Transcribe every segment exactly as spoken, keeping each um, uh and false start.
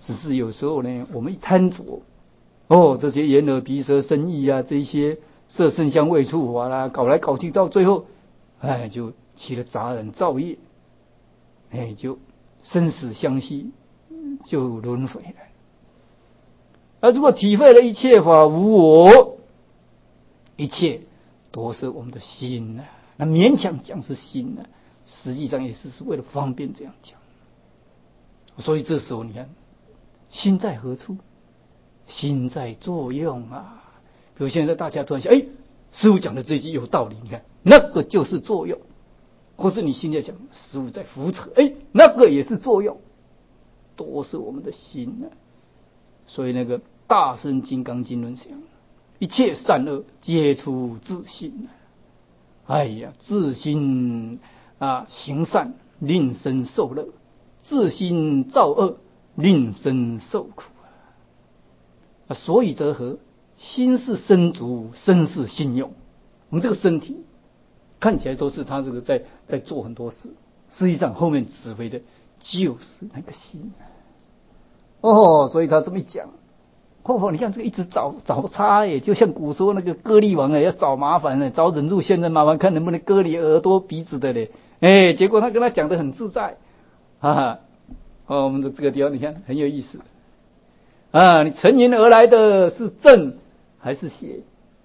只是有时候呢，我们一贪着，哦，这些眼耳鼻舌身意啊，这些色声香味触法啦，搞来搞去，到最后，哎，就起了杂染造业，哎，就生死相续，就轮回了。而如果体会了一切法无我，一切都是我们的心啊，那勉强讲是心啊，实际上也是是为了方便这样讲。所以这时候你看，心在何处？心在作用啊。比如现在大家突然想，哎，师父讲的这句有道理，你看那个就是作用。或是你心在想，师父在扶持，哎，那个也是作用，都是我们的心啊。所以那个大乘金刚经论讲，一切善恶皆出自心。哎呀，自心啊行善，令生受乐；自心造恶，令生受苦啊。所以则何？心是身足，身是心用。我们这个身体看起来都是他这个在在做很多事，实际上后面指挥的就是那个心。哦，所以他这么一讲，婆婆，你看这个一直找找茬耶，就像古说那个割力王哎，要找麻烦呢，找忍辱现身麻烦，看能不能割你耳朵鼻子的嘞。哎，结果他跟他讲得很自在，哈哈。哦，我们的这个地方你看很有意思啊，你沉吟而来的是正还是邪？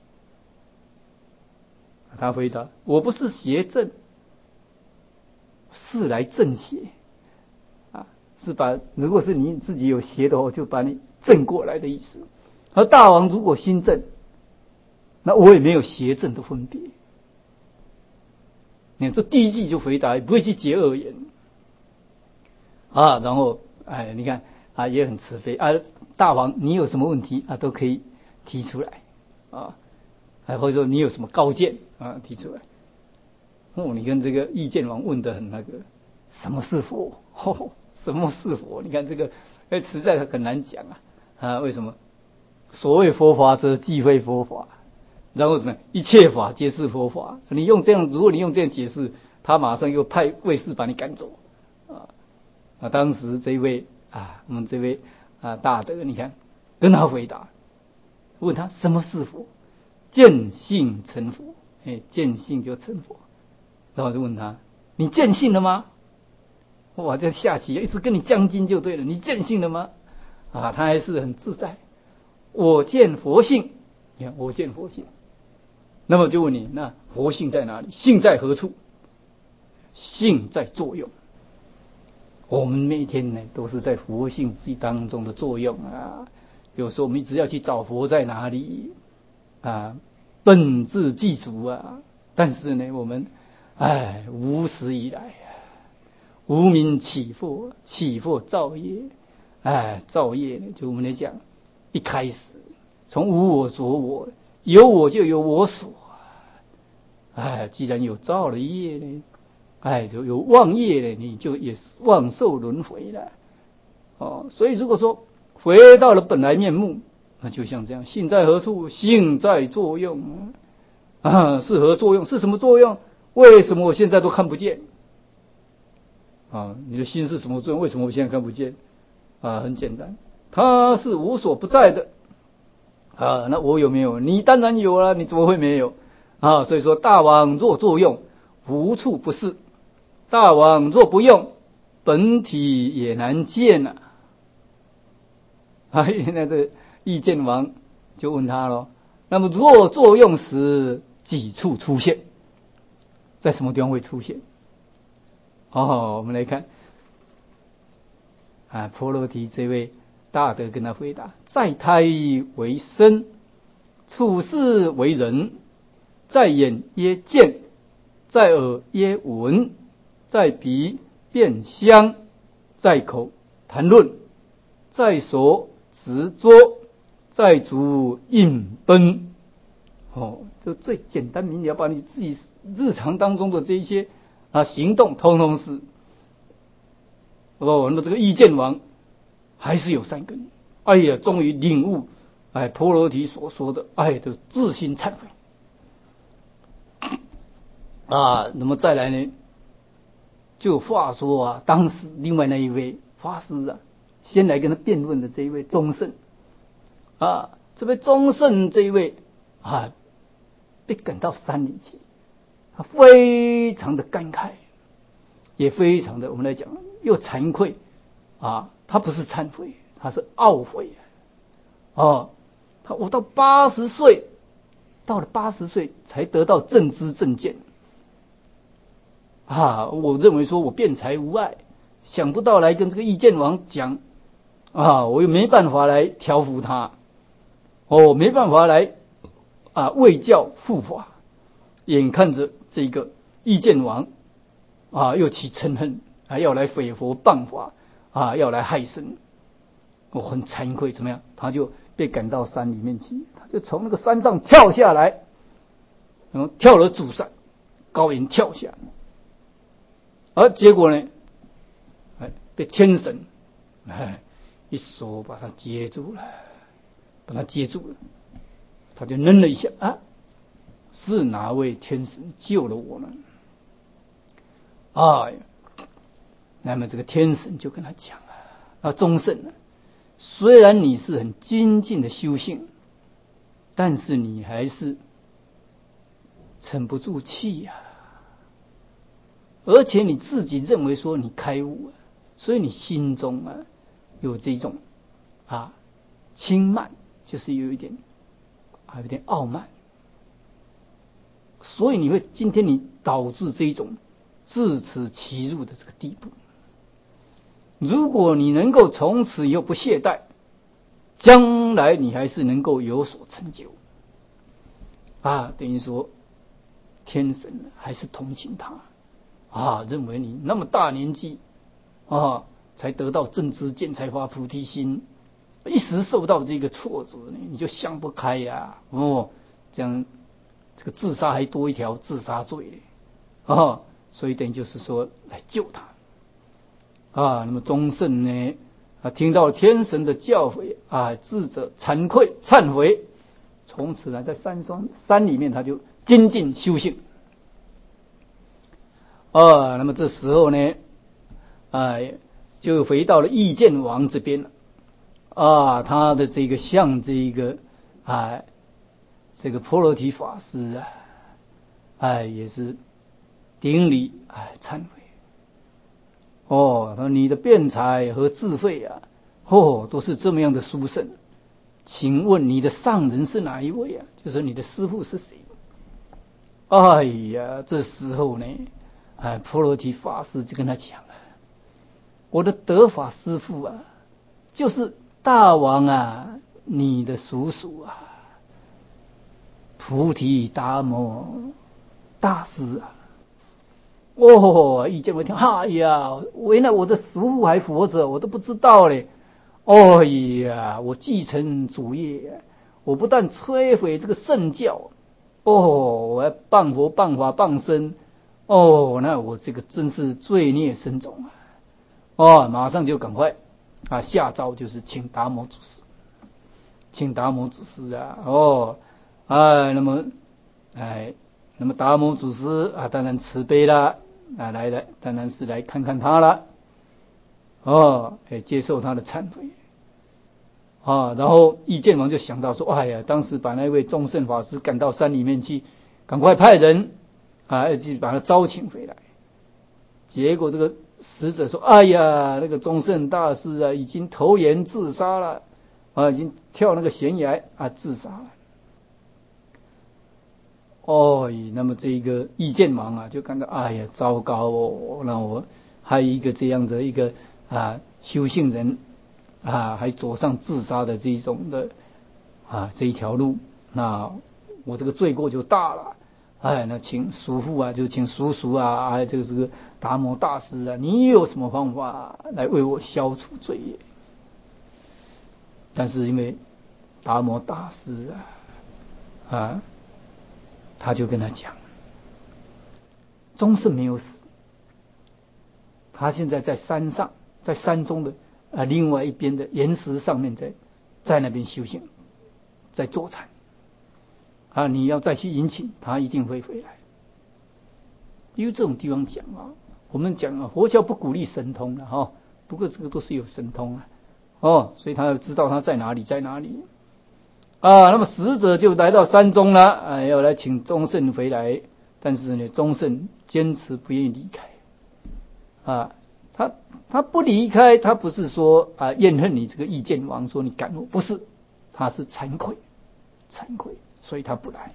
他回答：我不是邪正，是来正邪啊，是把如果是你自己有邪的话，就把你正过来的意思。而大王如果心正，那我也没有邪正的分别。你看这第一句就回答，不会去结恶缘啊。然后哎，你看啊，也很慈悲啊。大王，你有什么问题啊，都可以提出来啊。还或者说你有什么高见啊，提出来。哦，你跟这个意见王问得很那个，什么是佛？哦，什么是佛？你看这个，哎，实在很难讲啊啊！为什么？所谓佛法则即非佛法，然后什么？一切法皆是佛法。你用这样，如果你用这样解释，他马上又派卫士把你赶走啊啊！当时这一位啊，我们这位啊大德，你看跟他回答，问他什么是佛？见性成佛，哎，见性就成佛。然后就问他：你见性了吗？哇，这下棋一直跟你将军就对了。你见性了吗？啊，他还是很自在。我见佛性，你看我见佛性。那么就问你，那佛性在哪里？性在何处？性在作用。我们每天呢都是在佛性当中的作用啊。有时候我们只要去找佛在哪里啊，本自具足啊。但是呢，我们哎无始以来啊，无明起惑，起惑造业，哎造业呢，就我们来讲，一开始从无我着我，有我就有我所，哎，既然有造了业呢，哎，就有妄业呢，你就也妄受轮回了。哦，所以如果说回到了本来面目，那就像这样，性在何处？性在作用啊，是何作用？是什么作用？为什么我现在都看不见？啊，你的心是什么作用？为什么我现在看不见？啊，很简单，它是无所不在的啊。那我有没有？你当然有了，你怎么会没有啊？所以说，大王若作用，无处不是；大王若不用，本体也难见啊。啊，那个意见王就问他了：那么若作用时，几处出现？在什么地方会出现？哦，我们来看啊，婆罗提这位大德跟他回答：在胎为身，处事为人，在眼曰见，在耳曰闻，在鼻辨香，在口谈论，在手执捉，在足印奔。哦，就最简单明了，把你自己日常当中的这一些啊行动，通通是哦。那这个意见王还是有善根，哎呀，终于领悟哎婆罗提所说的哎的自心忏悔啊。那么再来呢，就话说啊，当时另外那一位法师啊， 先来跟他辩论的这一位宗圣啊，这位宗圣这一位啊，被赶到山里去，他非常的感慨，也非常的我们来讲又惭愧啊，他不是忏悔，他是懊悔哦，他我到八十岁，到了八十岁才得到正知正见啊，我认为说我辩才无碍，想不到来跟这个意见王讲啊，我又没办法来调服他，哦，没办法来啊为教护法，眼看着这个意见王啊又起嗔恨，还要来毁佛谤法啊，要来害生，我很惭愧，怎么样？他就被赶到山里面去，他就从那个山上跳下来，然后跳了主山，高岩跳下，而结果呢，哎，被天神哎一手把他接住了，把他接住了，他就愣了一下啊，是哪位天神救了我呢？哎，那么这个天神就跟他讲啊，啊，宗圣啊，虽然你是很精进的修行，但是你还是沉不住气呀、啊，而且你自己认为说你开悟啊，所以你心中啊有这种啊轻慢，就是有一点啊有点傲慢，所以你会今天你导致这一种自持其入的这个地步。如果你能够从此以后不懈怠，将来你还是能够有所成就啊，等于说天神还是同情他啊，认为你那么大年纪啊才得到正知见，才发菩提心，一时受到这个挫折呢，你就想不开呀、啊、哦，这样这个自杀还多一条自杀罪啊，所以等于就是说来救他啊。那么宗圣呢啊，听到天神的教诲啊，自责惭愧忏悔，从此呢在山上山里面他就精进修行啊。那么这时候呢啊就回到了意见王这边了啊，他的这个向这一个啊这个婆罗提法师啊哎也是顶礼哎忏悔哦，他说你的辩才和智慧啊哦都是这么样的殊胜，请问你的上人是哪一位啊？就是你的师父是谁？哎呀，这时候呢哎婆罗提法师就跟他讲啊，我的得法师父啊就是大王啊你的叔叔啊菩提达摩大师啊。哦，一见我听，哎呀，原来我的叔父还活着，我都不知道嘞。哦呀，我继承祖业，我不但摧毁这个圣教，哦，我还谤佛谤法谤僧，哦，那我这个真是罪孽深重啊！哦，马上就赶快啊，下诏就是请达摩祖师，请达摩祖师啊，哦，哎，那么，哎。那么达摩祖师啊，当然慈悲了啊，来了，当然是来看看他了，哦，哎，接受他的忏悔啊。然后意见王就想到说，哎呀，当时把那位宗圣法师赶到山里面去，赶快派人啊，去把他招请回来。结果这个使者说，哎呀，那个宗圣大师啊，已经投岩自杀了啊，已经跳那个悬崖啊自杀了。哦，那么这一个意见王啊，就感到哎呀，糟糕哦！那我还有一个这样的一个啊修行人啊，还走上自杀的这一种的啊这一条路，那我这个罪过就大了。哎，那请叔父啊，就请叔叔啊，还有这个这个达摩大师啊，你有什么方法来为我消除罪业？但是因为达摩大师啊啊。他就跟他讲，宗圣没有死，他现在在山上，在山中的啊另外一边的岩石上面在在那边修行，在坐禅啊，你要再去迎请他，一定会回来。因为这种地方讲啊，我们讲啊，佛教不鼓励神通了哈，不过这个都是有神通啊哦，所以他要知道他在哪里，在哪里啊。那么使者就来到山中了，啊，要来请宗圣回来，但是呢，宗圣坚持不愿意离开啊。他他不离开，他不是说啊怨恨你这个意见王，说你赶我，不是，他是惭愧，惭愧，所以他不来。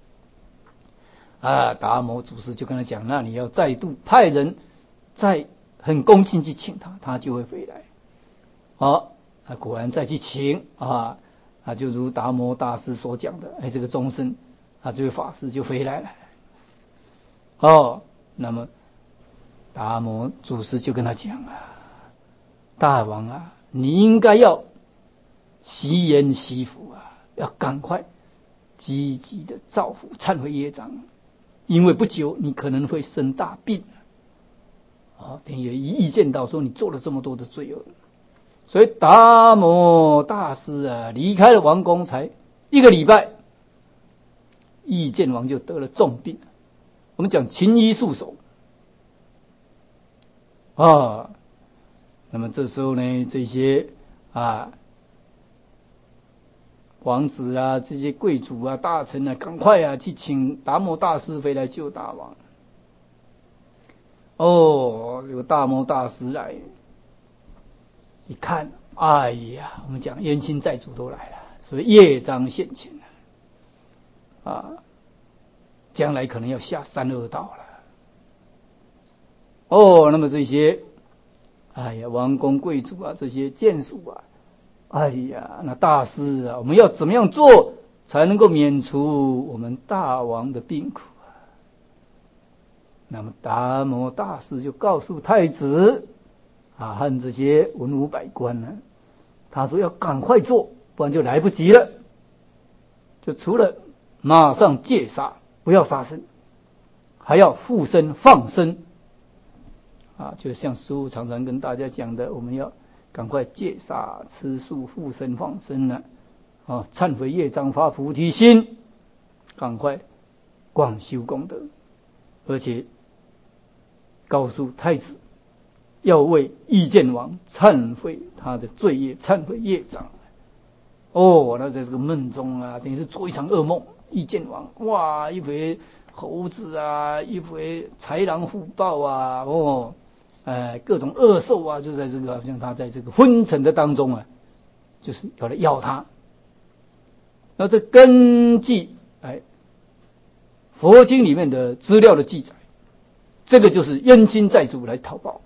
啊，达摩祖师就跟他讲，那你要再度派人再很恭敬去请他，他就会回来。好，啊，果然再去请啊，啊，就如达摩大师所讲的，哎，这个众生啊，这位法师就回来了。哦，那么达摩祖师就跟他讲啊，大王啊，你应该要惜言惜福啊，要赶快积极的造福忏悔业障，因为不久你可能会生大病啊。等于意见到说你做了这么多的罪恶，所以达摩大师啊离开了王宫才一个礼拜，意见王就得了重病。我们讲勤医束手啊，那么这时候呢，这些啊王子啊，这些贵族啊、大臣啊，赶快啊去请达摩大师回来救大王。哦，有达摩大师来，一看，哎呀，我们讲冤亲债主都来了，所以业障现前了啊，将来可能要下三恶道了。哦，那么这些，哎呀，王公贵族啊，这些眷属啊，哎呀，那大师啊，我们要怎么样做才能够免除我们大王的病苦啊？那么达摩大师就告诉太子啊和这些文武百官呢，他说要赶快做，不然就来不及了。就除了马上戒杀，不要杀生，还要复生放生啊，就像师父常常跟大家讲的，我们要赶快戒杀吃素复生放生呢啊，忏悔业障发菩提心，赶快广修功德，而且告诉太子要为意见王忏悔他的罪业，忏悔业障。哦，那在这个梦中啊，等于是做一场噩梦。意见王，哇，一回猴子啊，一回豺狼虎豹啊，哦，呃，各种恶兽啊，就在这个好像他在这个昏沉的当中啊，就是要来咬他。那这根据哎佛经里面的资料的记载，这个就是冤亲债主来讨报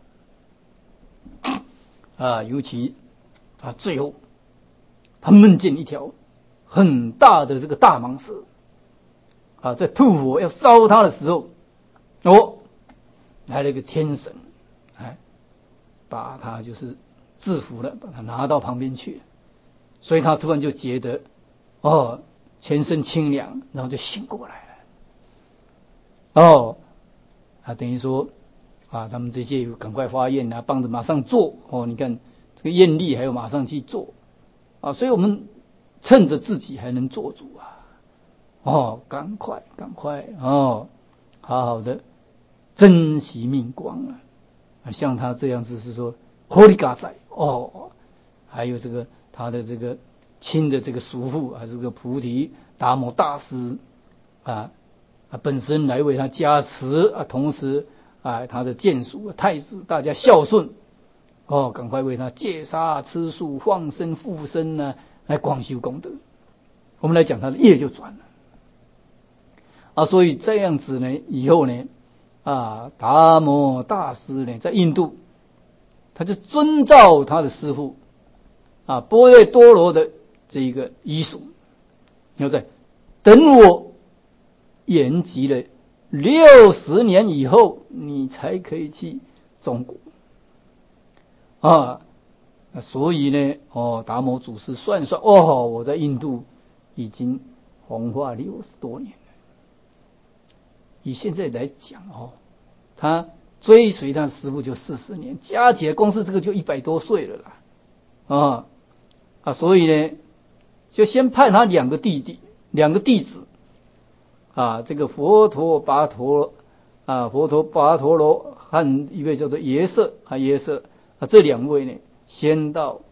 啊，尤其啊最后他梦见一条很大的这个大蟒蛇啊，在吐火要烧他的时候，哦，来了一个天神，哎，把他就是制服了，把他拿到旁边去，所以他突然就觉得哦全身清凉，然后就醒过来了。哦，啊等于说啊他们这些赶快发愿啊，帮着马上做哦，你看这个愿力还有马上去做啊，所以我们趁着自己还能做主啊。哦，赶快赶快哦，好好的珍惜命光啊！像他这样子是说活力嘎在哦，还有这个他的这个亲的这个叔父啊，这个菩提达摩大师啊啊本身来为他加持啊，同时啊他的眷属太子大家孝顺哦，赶快为他戒杀吃素放生复生呢，来广修功德。我们来讲他的业就转了。啊，所以这样子呢，以后呢，啊，达摩大师呢，在印度，他就遵照他的师父啊，波若多罗的这一个遗嘱，要在等我延吉了六十年以后，你才可以去中国啊。所以呢，哦，达摩祖师算算，哦，我在印度已经弘化六十多年。以现在来讲哦，他追随他师父就四十年，加起来光是这个就一百多岁了啦，啊啊，所以呢，就先派他两个弟弟，两个弟子，啊，这个佛陀跋陀啊，佛陀跋陀罗和一位叫做耶舍啊耶舍啊，这两位呢，先到啊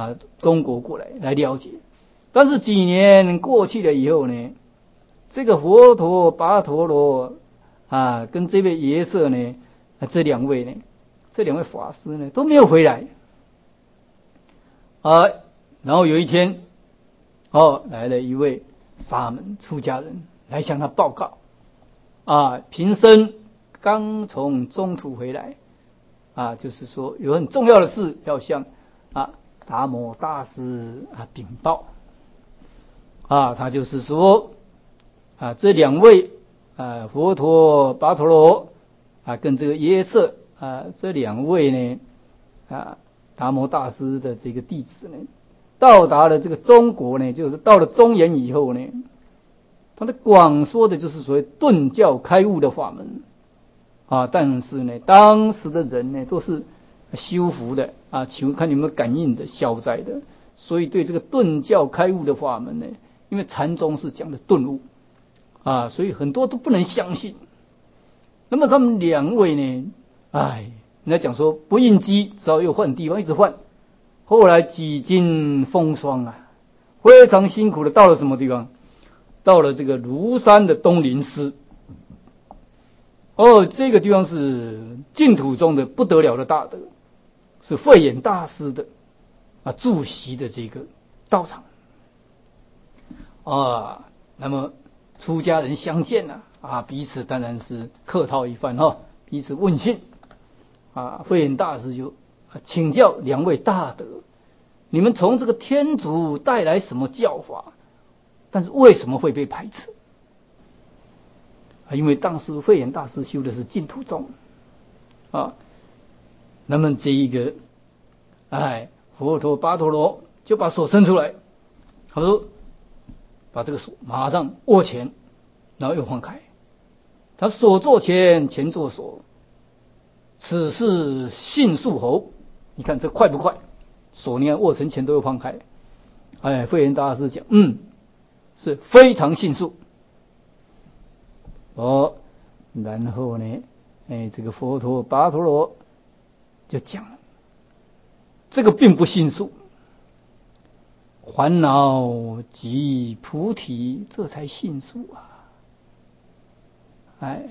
啊中国过来来了解。但是几年过去了以后呢，这个佛陀跋陀罗啊跟这位耶舍呢，啊这两位呢，这两位法师呢都没有回来啊。然后有一天，哦，来了一位沙门出家人来向他报告啊，贫僧刚从中土回来啊，就是说有很重要的事要向啊达摩大师啊禀报啊。他就是说啊，这两位啊佛陀跋陀罗啊跟这个耶舍啊这两位呢啊达摩大师的这个弟子呢，到达了这个中国呢，就是到了中原以后呢，他的广说的就是所谓顿教开悟的法门啊。但是呢，当时的人呢都是修福的啊，求看有没有感应的消灾的，所以对这个顿教开悟的法门呢，因为禅宗是讲的顿悟啊，所以很多都不能相信。那么他们两位呢，哎，人家讲说不应机，只好又换地方，一直换。后来几经风霜啊，非常辛苦的到了什么地方？到了这个庐山的东林寺。哦，这个地方是净土中的不得了的大德，是慧眼大师的啊住席的这个道场啊。那么出家人相见啊，啊彼此当然是客套一番哈、哦，彼此问讯啊。慧眼大师就请教两位大德，你们从这个天竺带来什么教法？但是为什么会被排斥？啊，因为当时慧眼大师修的是净土宗啊。那么这一个，哎，佛陀跋陀罗就把手伸出来，他说，把这个手马上握拳，然后又放开。他手作拳，拳作手，此是信速侯。你看这快不快？手你看握成拳都又放开。哎，慧眼大师讲，嗯，是非常迅速。哦，然后呢，哎，这个佛陀跋陀罗就讲了，这个并不迅速，烦恼即菩提，这才迅速啊！哎，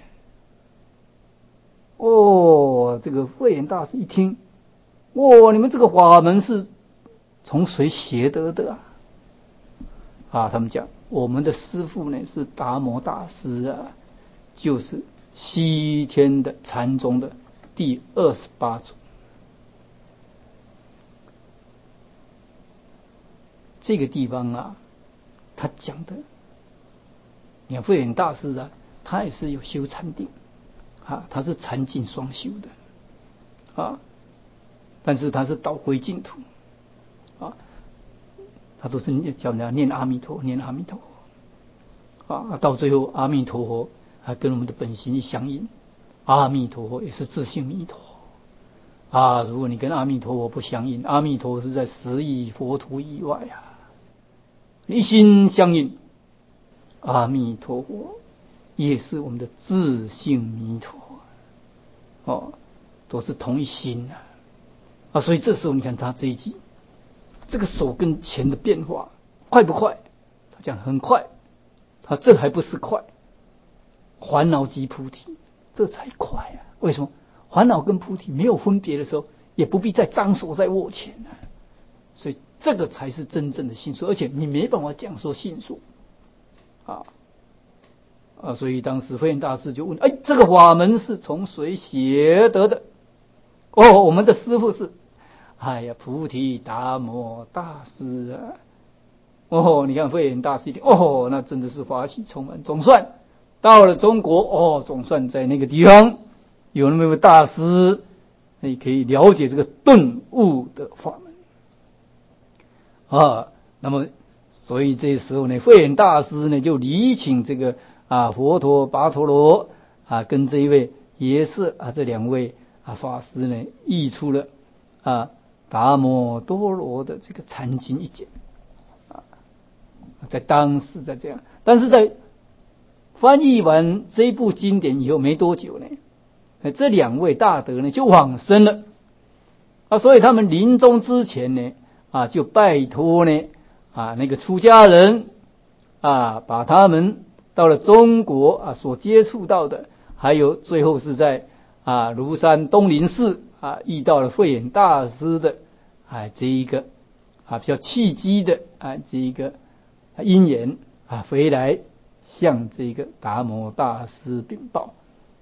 哦，这个慧眼大师一听，哦，你们这个法门是从谁学得的啊？啊，他们讲我们的师父呢是达摩大师啊，就是西天的禅宗的第二十八祖。这个地方啊，他讲的，你看慧眼大师啊，他也是有修禅定啊，他是禅净双修的啊，但是他是导归净土啊，他都是叫人家念阿弥陀，念阿弥陀佛啊，到最后阿弥陀佛还跟我们的本心一相应，阿弥陀佛也是自性弥陀啊。如果你跟阿弥陀佛不相应，阿弥陀佛是在十亿佛土以外啊。一心相应，阿弥陀佛也是我们的自性弥陀哦，都是同一心啊啊！所以这时候你看他这一集，这个手跟拳的变化快不快？他讲很快，他这还不是快，烦恼即菩提，这才快啊！为什么？烦恼跟菩提没有分别的时候，也不必再张手再握拳啊，所以这个才是真正的信速，而且你没办法讲说信速啊啊！所以当时慧眼大师就问：哎，这个法门是从谁学得的？哦，我们的师父是，哎呀，菩提达摩大师啊！哦，你看慧眼大师一听，哦，那真的是法喜充满。总算到了中国，哦，总算在那个地方有那么一位大师，你可以了解这个顿悟的法门。啊，那么所以这时候呢，慧眼大师呢就礼请这个啊佛陀跋陀罗啊跟这一位耶舍啊这两位啊法师呢译出了啊达摩多罗的这个禅经一解啊，在当时在这样，但是在翻译完这一部经典以后没多久呢，这两位大德呢就往生了啊，所以他们临终之前呢。 啊，就拜托呢啊那个出家人啊，把他们到了中国啊所接触到的，还有最后是在啊庐山东林寺啊遇到了慧眼大师的啊这一个啊比较契机的啊这一个因缘啊回来向这个达摩大师禀报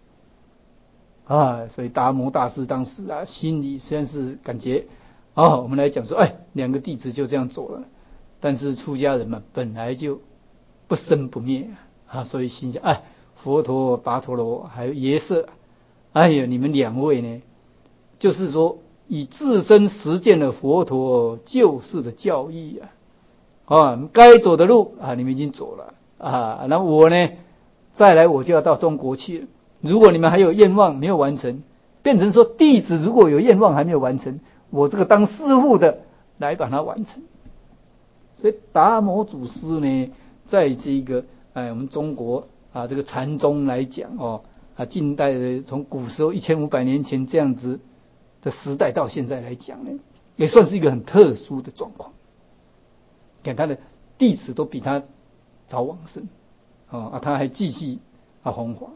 啊，所以达摩大师当时啊心里虽然是感觉哦，我们来讲说，哎，两个弟子就这样走了，但是出家人嘛本来就不生不灭啊，所以心想，哎，佛陀、跋陀罗还有耶舍，哎呀，你们两位呢，就是说以自身实践了佛陀救世的教义啊，啊，该走的路啊，你们已经走了啊，那我呢，再来我就要到中国去了。如果你们还有愿望没有完成，变成说弟子如果有愿望还没有完成，我这个当师父的来把它完成。所以达摩祖师呢，在这个哎我们中国啊这个禅宗来讲哦啊近代的从古时候一千五百年前这样子的时代到现在来讲呢，也算是一个很特殊的状况。看他的弟子都比他早往生啊，他还继续啊弘法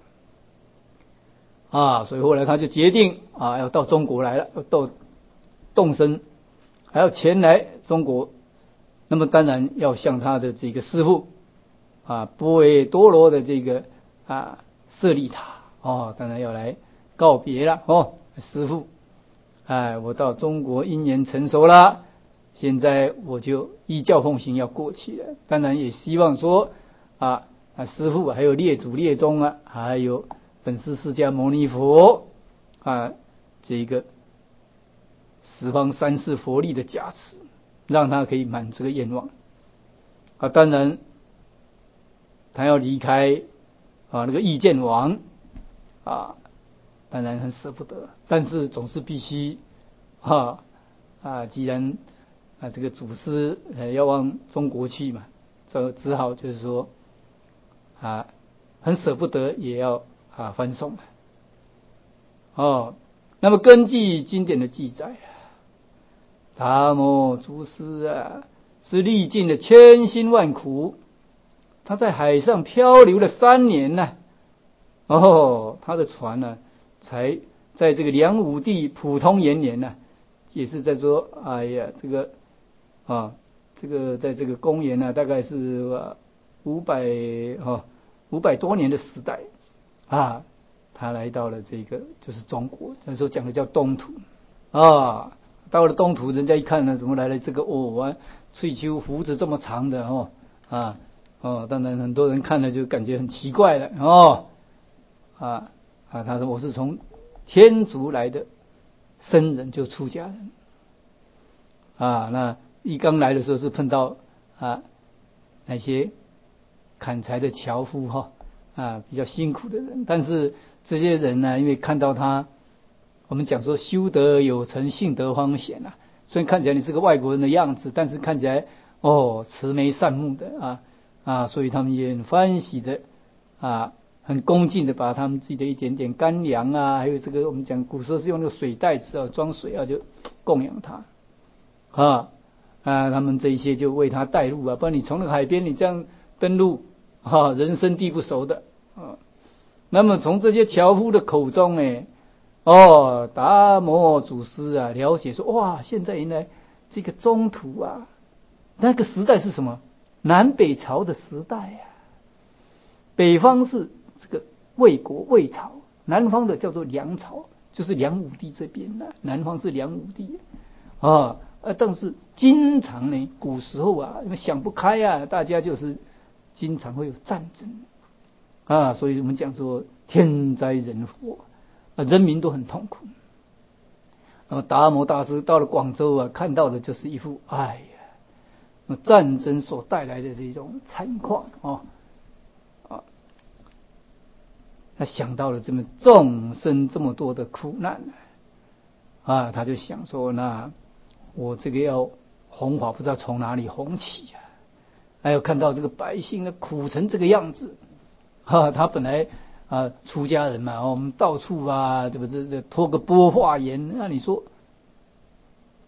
啊，所以后来他就决定啊要到中国来了，要到动身，还要前来中国。那么当然要向他的这个师父啊波维多罗的这个啊舍利塔哦，当然要来告别了哦，师父，哎，我到中国因缘成熟了，现在我就依教奉行要过去了。当然也希望说啊啊师父还有列祖列宗啊，还有本师释迦牟尼佛啊这个十方三世佛力的加持，让他可以满这个愿望啊。当然他要离开啊那个意见王啊，当然很舍不得，但是总是必须啊啊既然啊这个祖师呃要往中国去嘛，这只好就是说啊很舍不得也要啊翻送哦。那么根据经典的记载，达摩祖师啊是历尽了千辛万苦，他在海上漂流了三年呢、啊，哦，他的船呢、啊、才在这个梁武帝普通元年呢、啊，也是在说，哎呀，这个啊，这个在这个公元呢、啊，大概是五百哦五百多年的时代啊，他来到了这个就是中国，那时候讲的叫东土啊。到了东土，人家一看呢，怎么来了这个哦啊，翠丘胡子这么长的哦啊哦，当然很多人看了就感觉很奇怪了哦啊啊，他说我是从天竺来的僧人，就出家人啊。那一刚来的时候是碰到啊那些砍柴的樵夫哈啊比较辛苦的人，但是这些人呢，因为看到他。我们讲说修德有成，性德方显啊。虽然看起来你是个外国人的样子，但是看起来哦慈眉善目的啊啊，所以他们也很欢喜的啊，很恭敬的把他们自己的一点点干粮啊，还有这个我们讲古时候是用那个水袋子啊装水啊，就供养他啊啊，他们这一些就为他带路啊，不然你从那个海边你这样登陆啊，人生地不熟的啊。那么从这些樵夫的口中呢。哦，达摩祖师啊，了解说哇，现在原来这个中土啊，那个时代是什么？南北朝的时代啊。北方是这个魏国魏朝，南方的叫做梁朝，就是梁武帝这边的、啊，南方是梁武帝啊。啊，但是经常呢，古时候啊，因为想不开啊，大家就是经常会有战争啊，所以我们讲说天灾人祸。啊，人民都很痛苦。那么达摩大师到了广州啊，看到的就是一幅哎呀，战争所带来的这种惨况啊啊，他想到了这么众生这么多的苦难啊，他就想说，那我这个要弘法，不知道从哪里弘起啊。还有看到这个百姓的苦成这个样子，哈、啊，他本来。啊，出家人嘛，我们到处啊，这个这这托个钵化缘，那你说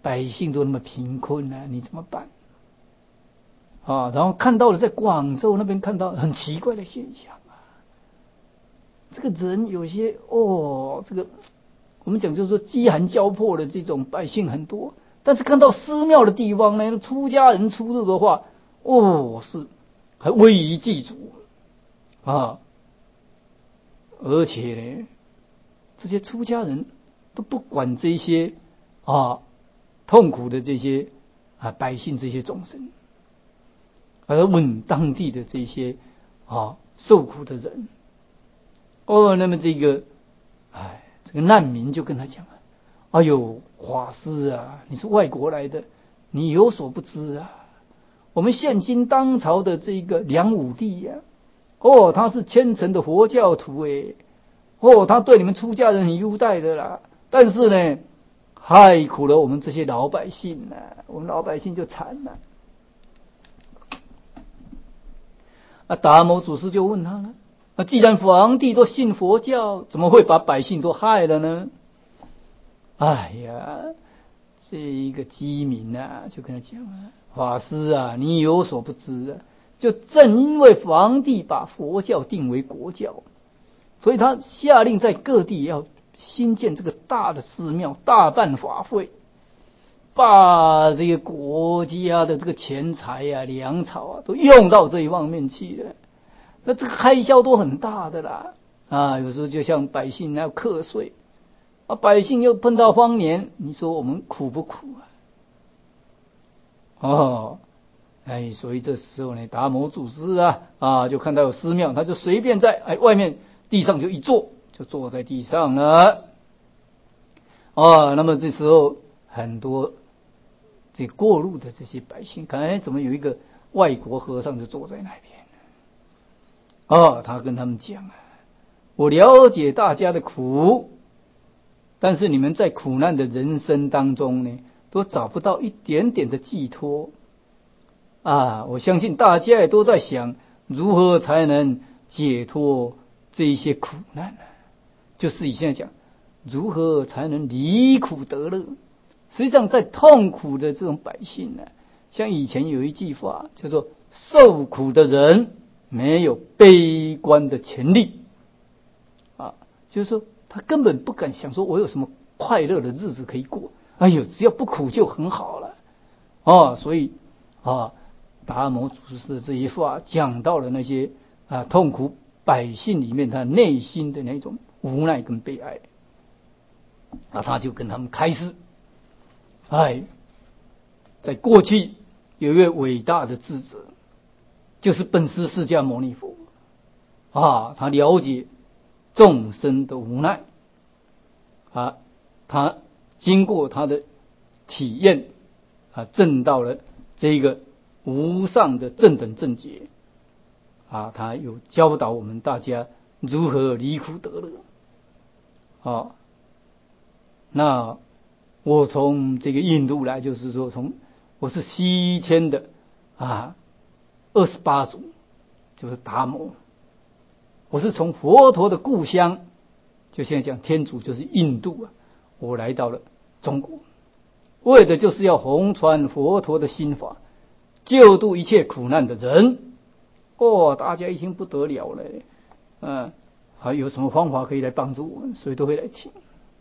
百姓都那么贫困呢、啊，你怎么办？啊，然后看到了在广州那边看到很奇怪的现象啊，这个人有些哦，这个我们讲就是说饥寒交迫的这种百姓很多，但是看到寺庙的地方呢，出家人出入的话，哦，是还威仪祭祖啊，而且呢，这些出家人都不管这些啊痛苦的这些啊百姓这些众生，而问当地的这些啊受苦的人。哦，那么这个哎这个难民就跟他讲啊，哎呦法师啊，你是外国来的，你有所不知啊，我们现今当朝的这个梁武帝呀、啊，哦他是虔诚的佛教徒诶，哦他对你们出家人很优待的啦，但是呢害苦了我们这些老百姓啊，我们老百姓就惨了。啊，达摩祖师就问他了，那既然皇帝都信佛教，怎么会把百姓都害了呢？哎呀，这一个饥民啊，就跟他讲啊，法师啊，你有所不知啊，就正因为皇帝把佛教定为国教，所以他下令在各地要新建这个大的寺庙，大办法会，把这个国家的这个钱财啊、粮草啊，都用到这一方面去了。那这个开销都很大的啦，啊，有时候就像百姓要课税，啊，百姓又碰到荒年，你说我们苦不苦啊？哦，哎，所以这时候呢，达摩祖师啊，啊，就看到有寺庙，他就随便在哎外面地上就一坐，就坐在地上了。哦，那么这时候很多这过路的这些百姓，看哎，怎么有一个外国和尚就坐在那边？哦，他跟他们讲啊，我了解大家的苦，但是你们在苦难的人生当中呢，都找不到一点点的寄托啊！我相信大家也都在想，如何才能解脱这一些苦难呢、啊？就是以现在讲，如何才能离苦得乐？实际上，在痛苦的这种百姓呢、啊，像以前有一句话叫做“受苦的人没有悲观的权利”，啊，就是说他根本不敢想说我有什么快乐的日子可以过，哎呦，只要不苦就很好了，哦，所以啊，达摩祖师这一话讲到了那些啊痛苦百姓里面他内心的那种无奈跟悲哀，啊，他就跟他们开示，哎，在过去有一位伟大的智者，就是本师释迦牟尼佛啊，他了解众生的无奈啊，他经过他的体验啊，证到了这个无上的正等正觉啊，他有教导我们大家如何离苦得乐啊。那我从这个印度来，就是说从我是西天的啊二十八祖，就是达摩。我是从佛陀的故乡，就现在讲天竺就是印度啊，我来到了中国，为的就是要弘传佛陀的心法，救度一切苦难的人。哦，大家一听不得了了，嗯，还有什么方法可以来帮助我们？所以都会来听。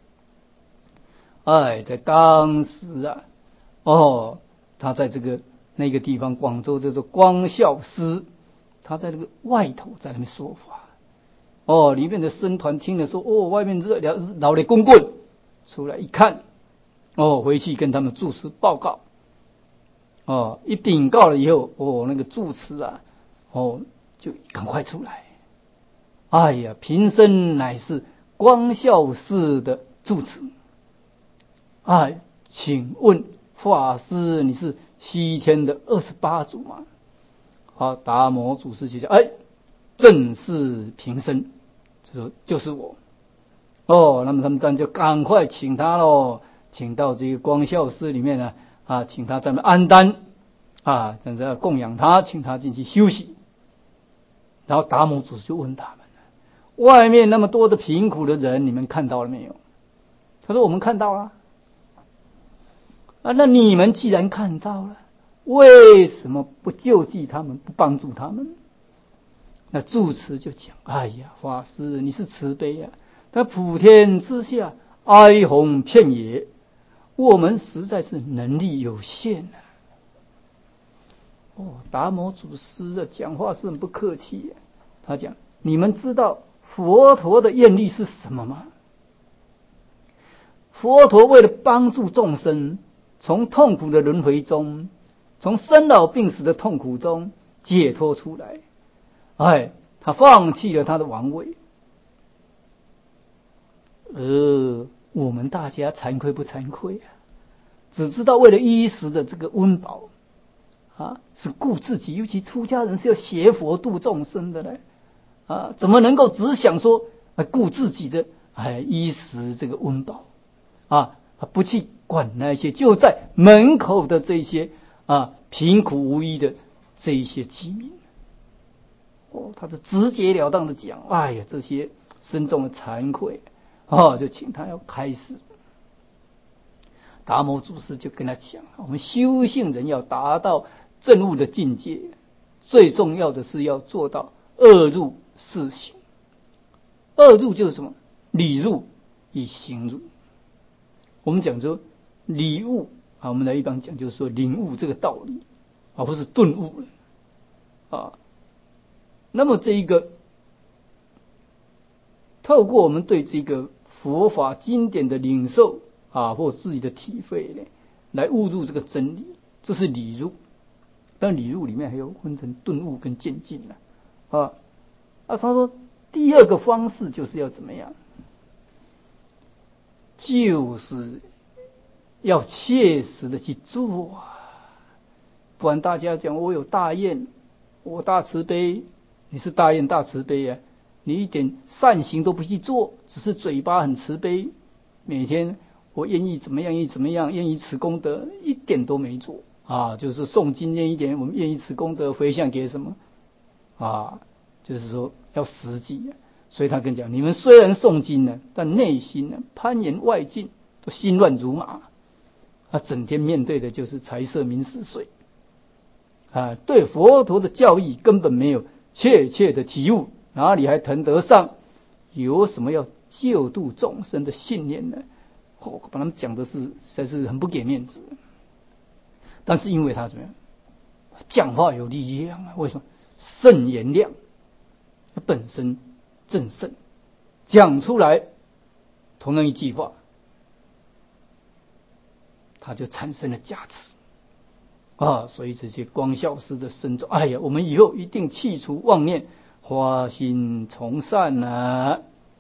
哎，在当时啊，哦，他在这个那个地方，广州叫做光孝司，他在那个外头在那边说法。哦，里面的僧团听了说，哦，外面这老老的公棍出来一看，哦，回去跟他们住持报告。哦，一禀告了以后，哦，那个住持啊，哦，就赶快出来。哎呀，平生乃是光孝寺的住持。哎，请问法师，你是西天的二十八祖吗？好，达摩祖师就讲，哎，正是平生，就说就是我。哦，那么他们当然就赶快请他喽，请到这个光孝寺里面呢，啊，请他在那安单，啊，在这供养他，请他进去休息。然后达摩祖师就问他们了，外面那么多的贫苦的人，你们看到了没有？他说我们看到了。 啊，那你们既然看到了，为什么不救济他们，不帮助他们？那住持就讲：哎呀，法师你是慈悲呀、啊，但普天之下哀鸿遍野，我们实在是能力有限啊。哦，达摩祖师的讲话是很不客气、啊，他讲：你们知道佛陀的愿力是什么吗？佛陀为了帮助众生从痛苦的轮回中，从生老病死的痛苦中解脱出来，哎，他放弃了他的王位。呃，我们大家惭愧不惭愧啊？只知道为了衣食的这个温饱啊，是顾自己，尤其出家人是要学佛度众生的呢，啊，怎么能够只想说啊顾自己的哎衣食这个温饱啊，不去管那些就在门口的这些啊贫苦无依的这一些饥民？哦，他是直截了当的讲，哎呀，这些深重的惭愧，哦，就请他要开示。达摩祖师就跟他讲，我们修行人要达到证悟的境界，最重要的是要做到二入四行。二入就是什么？理入与行入。我们讲说理悟啊，我们来一般讲就是说领悟这个道理啊，或是顿悟了啊。那么这一个透过我们对这个佛法经典的领受啊，或自己的体会呢，来悟入这个真理，这是理入。但理入里面还有分成顿悟跟渐进了啊。啊，他说第二个方式就是要怎么样？就是要切实的去做啊，不然大家讲我有大愿，我大慈悲，你是大愿大慈悲啊，你一点善行都不去做，只是嘴巴很慈悲，每天我愿意怎么样，愿意怎么样，愿意持功德，一点都没做啊，就是诵经念一点，我们愿意持功德回向给什么啊？就是说要实际啊。所以他跟讲，你们虽然诵经呢，但内心呢攀岩外境，都心乱如麻啊，整天面对的就是财色名食睡啊，对佛陀的教义根本没有确切的体悟，哪里还谈得上有什么要救度众生的信念呢？哦，把他们讲的是实在是很不给面子。但是因为他怎么样，讲话有力量啊？为什么？圣言量，它本身正圣，讲出来同样一句话，它就产生了价值啊！所以这些光孝师的深重，哎呀，我们以后一定去除妄念，发心从善啊！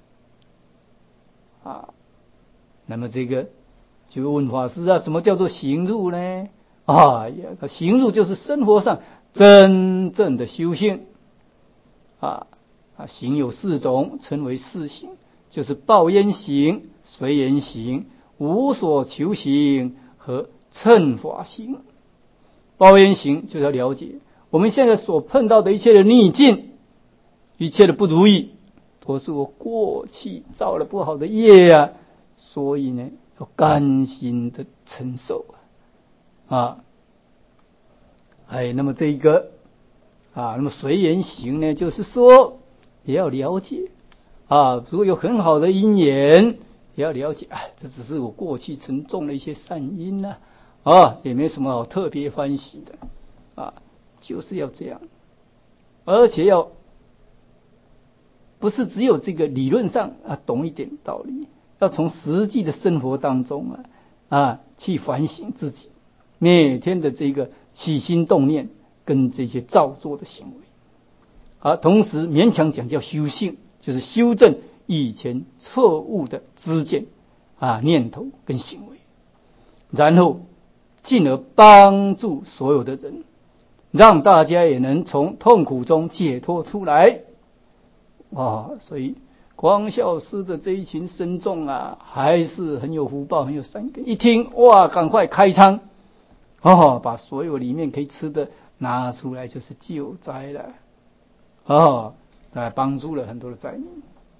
啊，那么这个就问法师啊，什么叫做行入呢？哎呀，行入就是生活上真正的修行啊。啊，行有四种，称为四行，就是报烟行、随缘行、无所求行和乘法行。报烟行就是要了解我们现在所碰到的一切的逆境，一切的不如意，都是我过去造了不好的业啊，所以呢，要甘心的承受啊。啊，哎，那么这一个啊，那么随缘行呢，就是说也要了解啊，如果有很好的因缘，也要了解，哎，这只是我过去曾种了一些善因呢、啊，啊，也没什么好特别欢喜的啊，就是要这样，而且要不是只有这个理论上啊懂一点道理，要从实际的生活当中啊啊去反省自己每天的这个起心动念跟这些造作的行为。而同时勉强讲叫修性，就是修正以前错误的知见啊、念头跟行为，然后进而帮助所有的人，让大家也能从痛苦中解脱出来啊。所以光孝师的这一群僧众啊，还是很有福报，很有善根。一听哇，赶快开仓哦，把所有里面可以吃的拿出来，就是救灾了。哦，来帮助了很多的灾民。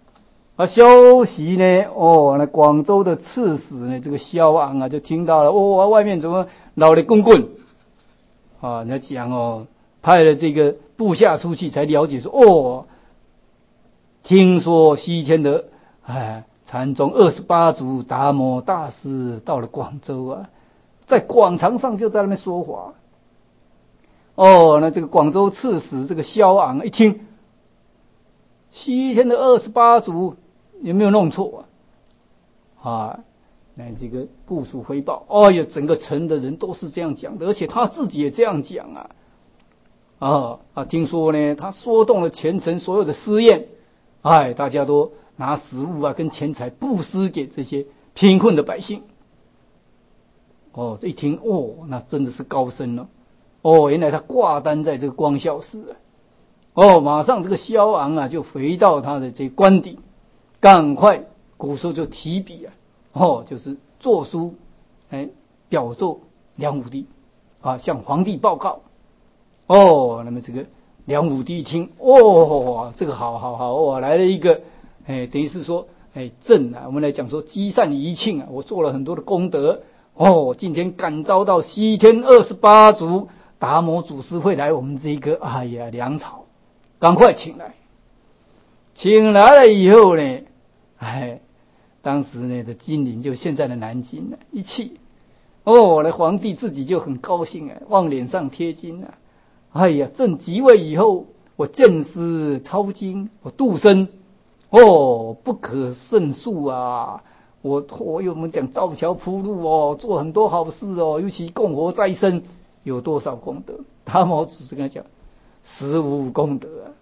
啊，消息呢，哦，那广州的刺史呢，这个萧昂啊，就听到了，哦，外面怎么老雷公棍啊？人家讲哦，派了这个部下出去，才了解说，哦，听说西天的哎禅宗二十八祖达摩大师到了广州啊，在广场上就在那边说话。哦，那这个广州刺史这个萧昂一听，西天的二十八祖有没有弄错啊？啊，那这个部属回报，哦呀，整个城的人都是这样讲的，而且他自己也这样讲啊。啊啊，听说呢，他说动了全城所有的私宴，哎，大家都拿食物啊跟钱财布施给这些贫困的百姓。哦，这一听，哦，那真的是高僧了。哦，原来他挂单在这个光孝寺啊。哦，马上这个萧昂啊就回到他的这官邸，赶快古时候就提笔啊，哦，就是作书，哎，表奏梁武帝啊，向皇帝报告。哦，那么这个梁武帝一听，哦，这个好好好，哦，来了一个，哎，等于是说，哎，朕啊，我们来讲说积善宜庆啊，我做了很多的功德，哦，今天感召到西天二十八祖达摩祖师会来我们这个，哎呀，粮草，赶快请来。请来了以后呢，哎，当时呢的金陵就现在的南京了，一去，哦，那皇帝自己就很高兴啊，往脸上贴金啊。哎呀，朕即位以后，我见识超经，我度生，哦，不可胜数啊！我我有我们讲造桥铺路哦，做很多好事哦，尤其供活再生，有多少功德？达摩祖师跟他讲，实无功德啊。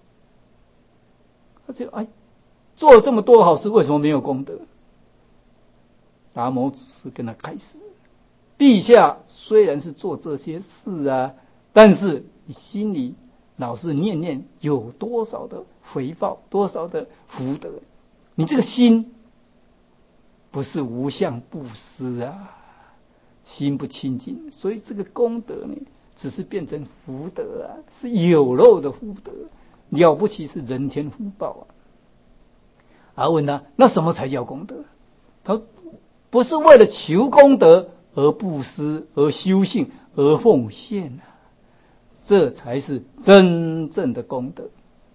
他就哎，做了这么多好事，为什么没有功德？达摩祖师跟他开始，陛下虽然是做这些事啊。但是你心里老是念念有多少的回报，多少的福德，你这个心不是无相布施啊，心不清净，所以这个功德呢，只是变成福德啊，是有漏的福德，了不起是人天福报啊。啊，问他那什么才叫功德？他不是为了求功德而布施，而修行，而奉献啊。这才是真正的功德。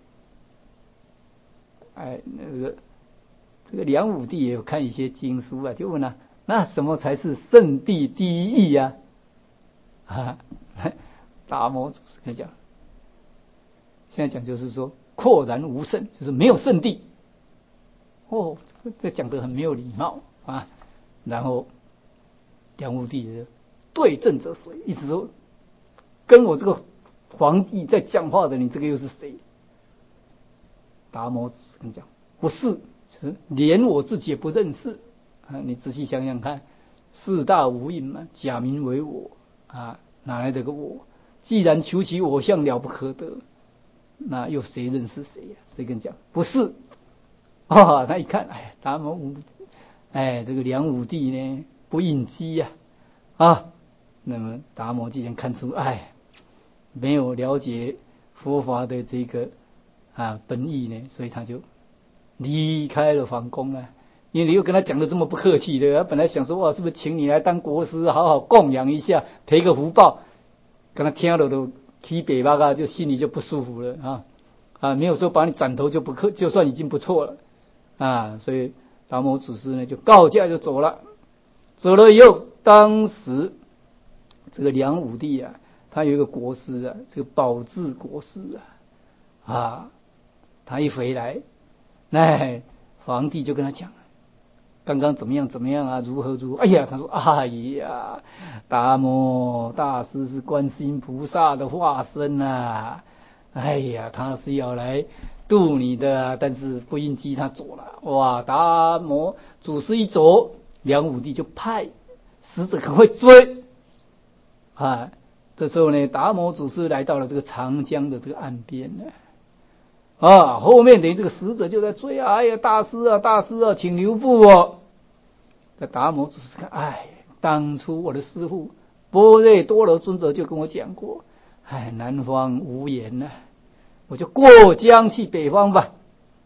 哎，那个这个梁武帝也有看一些经书啊，就问他，那什么才是圣地第一义呀？啊，达摩祖师跟他讲，现在讲就是说廓然无圣，就是没有圣地。哦，这讲得很没有礼貌啊。然后梁武帝对朕者谁？意思说跟我这个皇帝在讲话的，你这个又是谁？达摩祖师跟你讲，不是，就是连我自己也不认识啊！你仔细想想看，四大无印嘛，假名为我啊，哪来的个我？既然求其我相了不可得，那又谁认识谁呀、啊？谁跟你讲？不是啊！他一看，哎，达摩武，哎，这个梁武帝呢不应机呀 啊, 啊！那么达摩既然看出，哎。没有了解佛法的这个啊本意呢，所以他就离开了皇宫了。因为你又跟他讲的这么不客气的，他本来想说哇，是不是请你来当国师，好好供养一下，赔个福报。跟他听了都起北巴嘎，就心里就不舒服了啊啊！没有说把你斩头就不客，就算已经不错了啊。所以达摩祖师呢就告假就走了。走了以后，当时这个梁武帝啊。他有一个国师啊，这个宝治国师啊，啊，他一回来，那皇帝就跟他讲，刚刚怎么样怎么样啊，如何如何？哎呀，他说，哎呀，达摩大师是观世音菩萨的化身啊，哎呀，他是要来度你的、啊，但是不应机他走了。哇，达摩祖师一走，梁武帝就派使者赶快追，啊。这时候呢，达摩祖师来到了这个长江的这个岸边呢，啊，后面等于这个使者就在追啊，哎呀，大师啊，大师啊，请留步哦。这达摩祖师看，哎，当初我的师父般若多罗尊者就跟我讲过，哎，南方无盐呐、啊，我就过江去北方吧。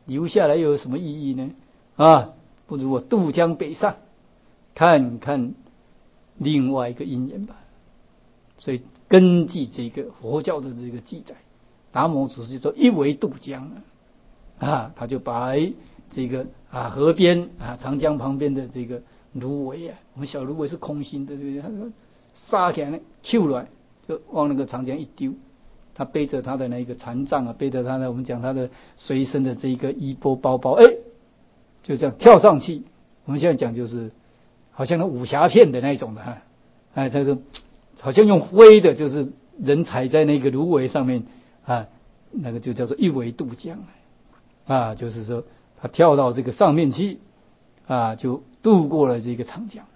留下来又有什么意义呢？啊，不如我渡江北上，看看另外一个因缘吧。所以根据这个佛教的这个记载，达摩祖师说一为渡江啊，他就把这个啊河边啊长江旁边的这个芦苇啊，我们小芦苇是空心的，对不对？他说撒起来揪来就往那个长江一丢，他背着他的那个禅杖啊，背着他的我们讲他的随身的这个衣钵包包，哎，就这样跳上去。我们现在讲就是好像那武侠片的那种的哈，哎，他说好像用挥的，就是人踩在那个芦苇上面啊，那个就叫做一苇渡江啊，就是说他跳到这个上面去啊，就渡过了这个长江。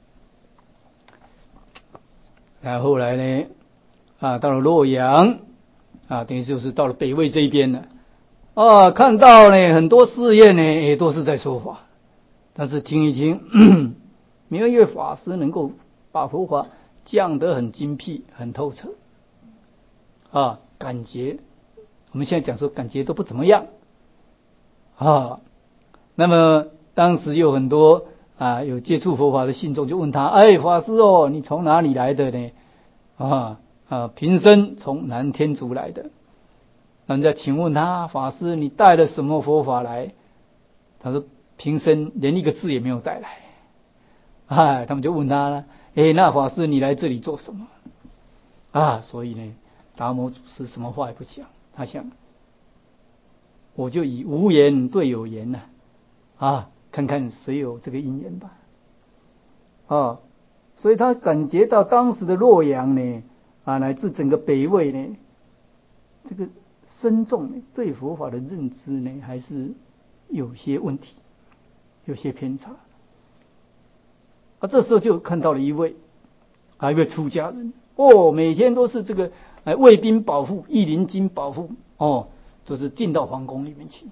然后后来呢啊，到了洛阳啊，等于就是到了北魏这一边了啊，看到呢很多寺院呢也都是在说法，但是听一听，没有一位法师能够把佛法讲得很精辟、很透彻啊，感觉我们现在讲说感觉都不怎么样啊。那么当时有很多啊有接触佛法的信众就问他：哎，法师哦，你从哪里来的呢？啊啊，平生从南天竺来的。人家请问他：法师，你带了什么佛法来？他说：平生连一个字也没有带来。哎，他们就问他了：哎，那法师你来这里做什么？啊，所以呢，达摩祖师什么话也不讲，他想，我就以无言对有言呢、啊，啊，看看谁有这个因缘吧。啊，所以他感觉到当时的洛阳呢，啊，乃至整个北魏呢，这个僧众呢对佛法的认知呢，还是有些问题，有些偏差。啊，这时候就看到了一位啊，一位出家人哦，每天都是这个哎卫兵保护、御林军保护哦，就是进到皇宫里面去。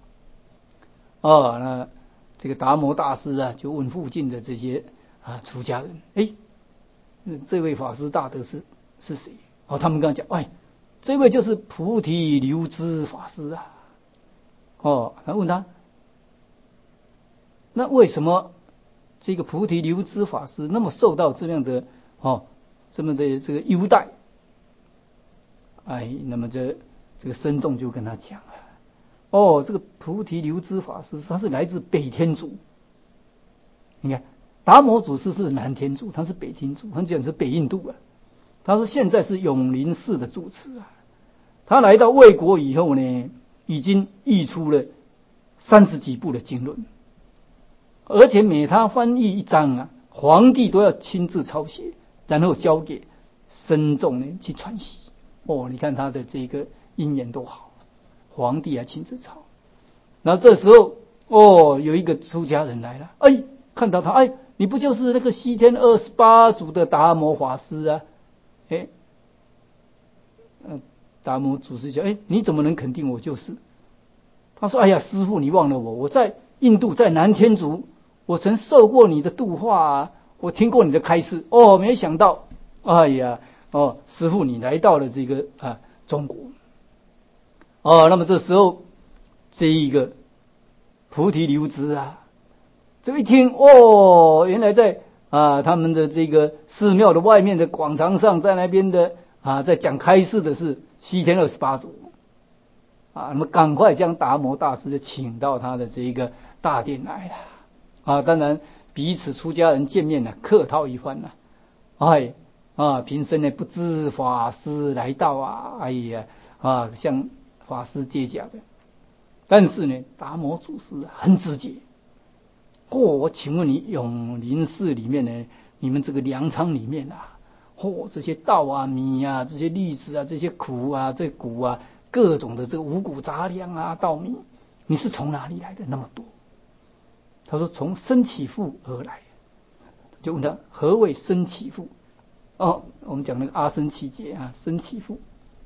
哦，那这个达摩大师啊，就问附近的这些啊出家人：哎，这位法师大德是是谁？哦，他们跟他讲：哎，这位就是菩提流支法师啊。哦，他问他：那为什么这个菩提流支法师那么受到这样的哦这么的这个优待？哎，那么这这个僧众就跟他讲啊，哦，这个菩提流支法师他是来自北天竺。你看达摩祖师是南天竺，他是北天竺，他讲是北印度啊。他说现在是永林寺的住持啊。他来到魏国以后呢，已经译出了三十几部的经论。而且每他翻译一章啊，皇帝都要亲自抄写，然后交给僧众呢去传习。哦，你看他的这个因缘多好，皇帝还亲自抄。然后这时候，哦，有一个出家人来了，哎，看到他，哎，你不就是那个西天二十八祖的达摩法师啊？哎，嗯，达摩祖师讲，哎，你怎么能肯定我就是？他说：哎呀，师父，你忘了我，我在印度，在南天竺。我曾受过你的度化啊，我听过你的开示。哦，没想到，哎呀，哦，师父你来到了这个啊中国。哦，那么这时候这一个菩提流支啊，这一听，哦，原来在啊他们的这个寺庙的外面的广场上，在那边的啊在讲开示的是西天二十八祖啊，那么赶快将达摩大师就请到他的这一个大殿来了。啊，当然彼此出家人见面呢，客套一番呢、啊。哎啊，平生呢不知法师来到啊，哎呀啊，向法师接驾的。但是呢，达摩祖师很直接。哦，我请问你，永林寺里面呢，你们这个粮仓里面啊，哦，这些稻啊、米啊、这些栗子啊、这些谷啊、这谷啊，各种的这个五谷杂粮啊、稻米，你是从哪里来的那么多？他说从僧祇富而来。就问他何谓僧祇富？哦，我们讲那个阿僧祇劫啊，僧祇富。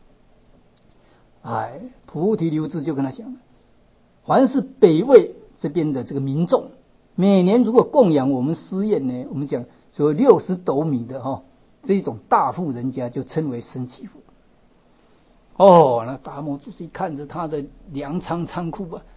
哎，菩提流支就跟他讲了，凡是北魏这边的这个民众，每年如果供养我们寺院呢，我们讲说六十斗米的哈、哦，这种大户人家就称为僧祇富。哦，那达摩祖师看着他的粮仓仓库啊，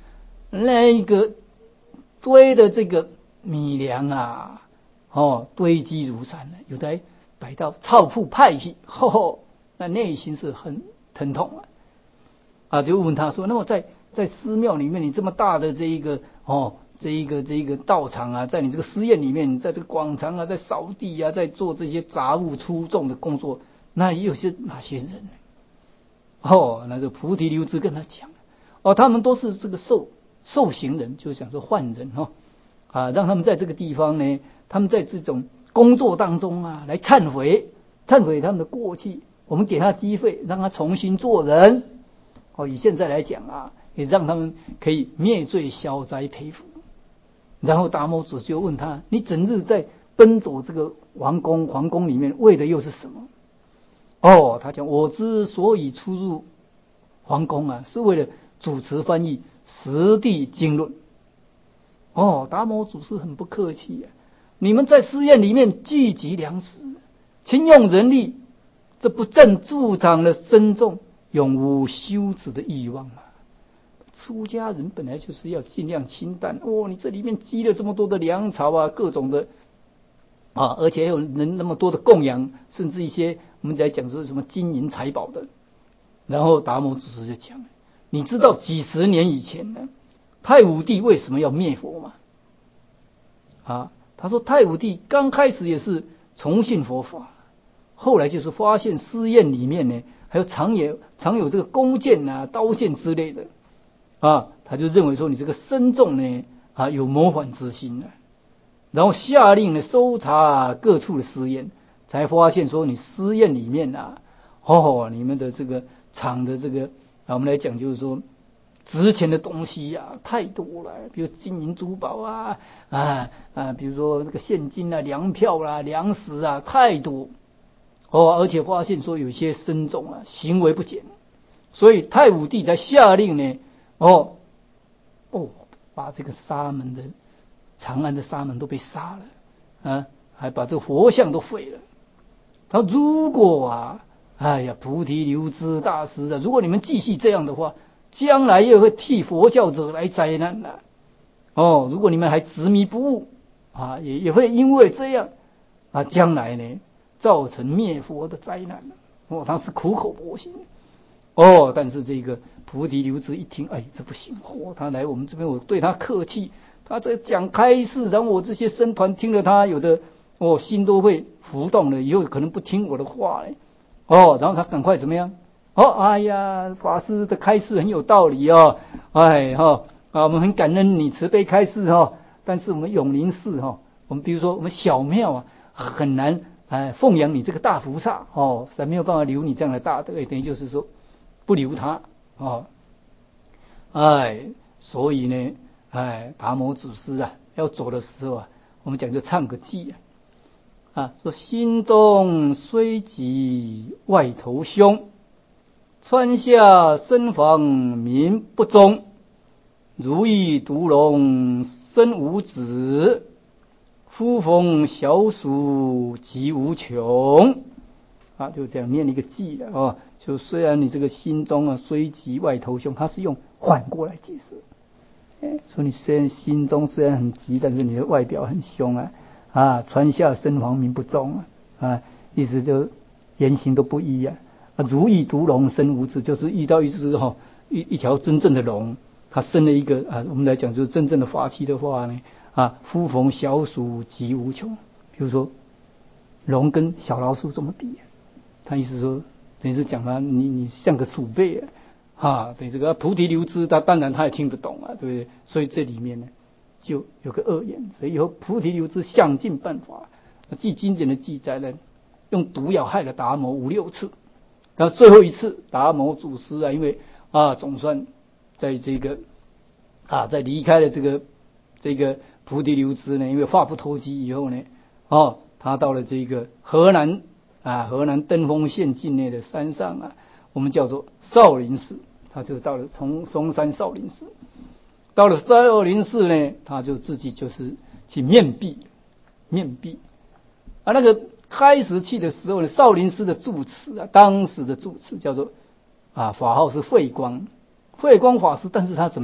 那一个堆的这个米粮啊，哦，堆积如山，有的摆到操铺派去，吼吼，那内心是很疼痛啊。啊，就问他说，那么在在寺庙里面，你这么大的这一个哦，这一个这一个道场啊，在你这个寺院里面，在这个广场啊，在扫地啊，在做这些杂物粗重的工作，那也有些哪些人呢？哦，那个菩提流支跟他讲，哦，他们都是这个受受刑人，就是讲说犯人哦，啊，让他们在这个地方呢，他们在这种工作当中啊，来忏悔，忏悔他们的过去，我们给他机会，让他重新做人。哦，以现在来讲啊，也让他们可以灭罪消灾培福。然后达摩祖就问他：你整日在奔走这个皇宫，皇宫里面为的又是什么？哦，他讲我之所以出入皇宫啊，是为了主持翻译十地经论。哦，达摩祖师很不客气啊，你们在寺院里面聚集粮食，轻用人力，这不正助长了僧众永无休止的欲望吗？出家人本来就是要尽量清淡哦，你这里面积了这么多的粮草啊，各种的啊，而且还有人那么多的供养，甚至一些我们在讲说什么金银财宝的。然后达摩祖师就讲，你知道几十年以前呢，太武帝为什么要灭佛吗？啊，他说太武帝刚开始也是崇信佛法，后来就是发现寺院里面呢，还有常有常有这个弓箭啊、刀剑之类的，啊，他就认为说你这个僧众呢啊有谋反之心呢、啊，然后下令呢搜查各处的寺院，才发现说你寺院里面啊，哦，你们的这个厂的这个啊，我们来讲就是说值钱的东西呀、啊、太多了，比如金银珠宝啊啊啊，比如说那个现金啊、粮票啦、啊、粮食啊太多。哦，而且发现说有些僧众啊行为不检，所以太武帝才下令呢，哦哦，把这个沙门的长安的沙门都被杀了啊，还把这个佛像都废了。他说如果啊，哎呀，菩提流支大师啊，如果你们继续这样的话，将来也会替佛教惹来灾难的、啊。哦，如果你们还执迷不悟啊，也也会因为这样啊，将来呢造成灭佛的灾难。哦，他是苦口婆心。哦，但是这个菩提流支一听，哎，这不行，哦，他来我们这边，我对他客气，他在讲开示，然后我这些僧团听了他，有的哦心都会浮动了，以后可能不听我的话嘞。哦，然后他赶快怎么样？哦，哎呀，法师的开示很有道理哦，哎哈、哦、啊，我们很感恩你慈悲开示哈、哦，但是我们永宁寺哈、哦，我们比如说我们小庙啊，很难哎奉养你这个大菩萨哦，才没有办法留你这样的大德，等于就是说不留他哦，哎，所以呢，哎，达摩祖师啊要走的时候啊，我们讲就唱个偈啊。啊，说心中虽急外头凶，川下僧房民不忠，如意毒龙身无子，呼风小暑疾无穷。啊，就这样念一个偈了哦。就虽然你这个心中啊虽急外头凶，它是用反过来解释。哎，说你虽然心中虽然很急，但是你的外表很凶啊。啊，川下僧房民不忠啊，啊，意思就言行都不一啊。啊，如意毒龙身无子，就是遇到一只哈、哦、一一条真正的龙，它生了一个啊，我们来讲就是真正的法器的话呢，啊，呼逢小鼠疾无穷。比如说，龙跟小老鼠怎么比？他意思说，等于是讲他你你像个鼠辈啊，啊，对这个菩提流支，他当然他也听得懂啊，对不对？所以这里面呢。就有个恶言，所以以后菩提流支想尽办法，记经典的记载呢，用毒药害了达摩五六次，然后最后一次达摩祖师啊，因为啊总算在这个啊在离开了这个这个菩提流支呢，因为话不投机以后呢，哦，他到了这个河南啊河南登封县境内的山上啊，我们叫做少林寺，他就到了从嵩山少林寺。到了少林寺呢，他就自己就是去面壁，面壁啊。那个开始去的时候呢，少林寺的住持啊，当时的住持叫做啊法号是慧光，慧光法师，但是他怎么样？